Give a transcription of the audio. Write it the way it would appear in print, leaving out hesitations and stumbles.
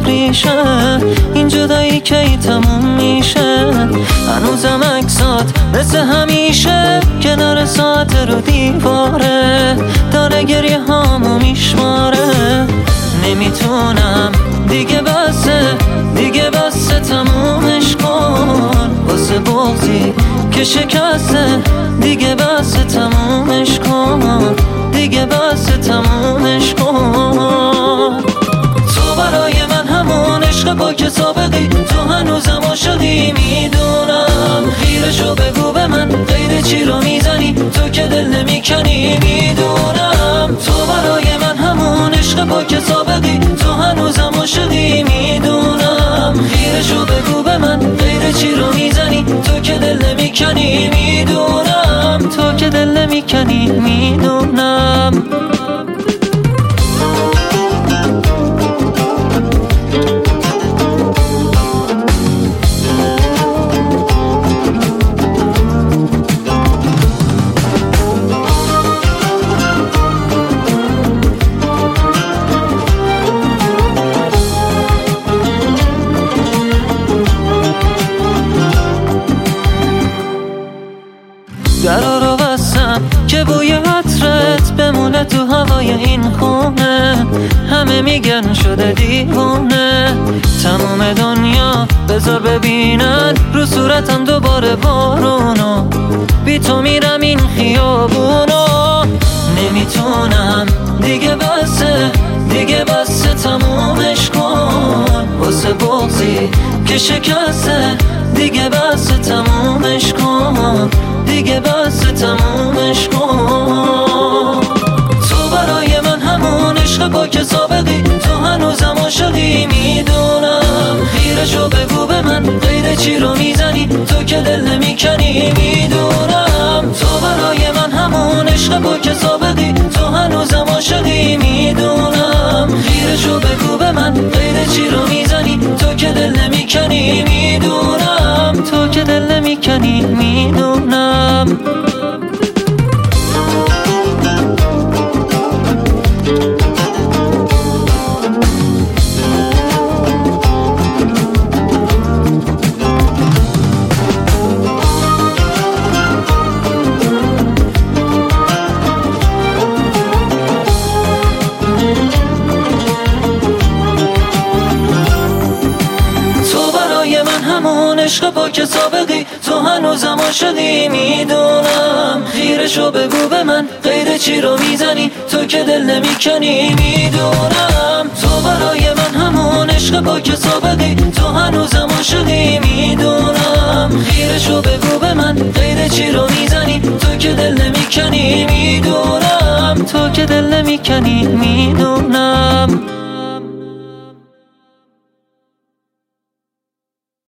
ریشه، این جدایی کی تموم میشه؟ هنوزم عکسات مثل همیشه کنار ساعت رو دیواره، داره گریه هامو میشماره. نمیتونم دیگه بسه تمومش کن، واسه بغضی که شکسته دیگه بسه تمومش کن، دیگه بسه تمومش کن. تو برای من همون عشق با که سابقی، تو هنوزم عاشقی میدونم. خیرشو بگو به من غیر چی رو میزنی، تو که دل نمیکنی میدونم. تو برای من همون عشق با که سابقی، تو هنوزم عاشقی میدونم. خیرشو بگو به من غیر چی رو میزنی، تو که دل نمیکنی میدونم، تو که دل نمیکنی میدونم. درا رو بستم که بوی عطرت بمونه تو هوای این خونه. همه میگن شده دیوونه، تموم دنیا بذار ببینن رو صورتم دوباره بارونو. بی تو میرم این خیابونو، نمیتونم دیگه بسه تمومش کن، واسه بغضی که شکسته دیگه بسه تمومش کن، دیگه بسه تمومش کن. تو برای من همون عشق با که سابقی، تو هنوزم عاشقی میدونم. خیرشو بگو به من غیر چی رو میزنی، تو که دل نمیکنی میدونم. تو برای من همون عشق با که سابقی، تو هنوزم عاشقی میدونم. خیرشو بگو به من غیر چی رو میزنی، تو که دل نمیکنی میدونم، تو که دل نمیکنی میدونم. همون عشق با که سابقی، تو هنوزم عاشقی میدونم. خیرشو بگو به من غیر چی رو میزنی، تو که دل نمیکنی میدونم. تو برای من همون عشق با که سابقی، تو هنوزم عاشقی میدونم. خیرشو بگو به من غیر چی رو میزنی، تو که دل نمیکنی میدونم، تو که دل نمیکنی میدونم.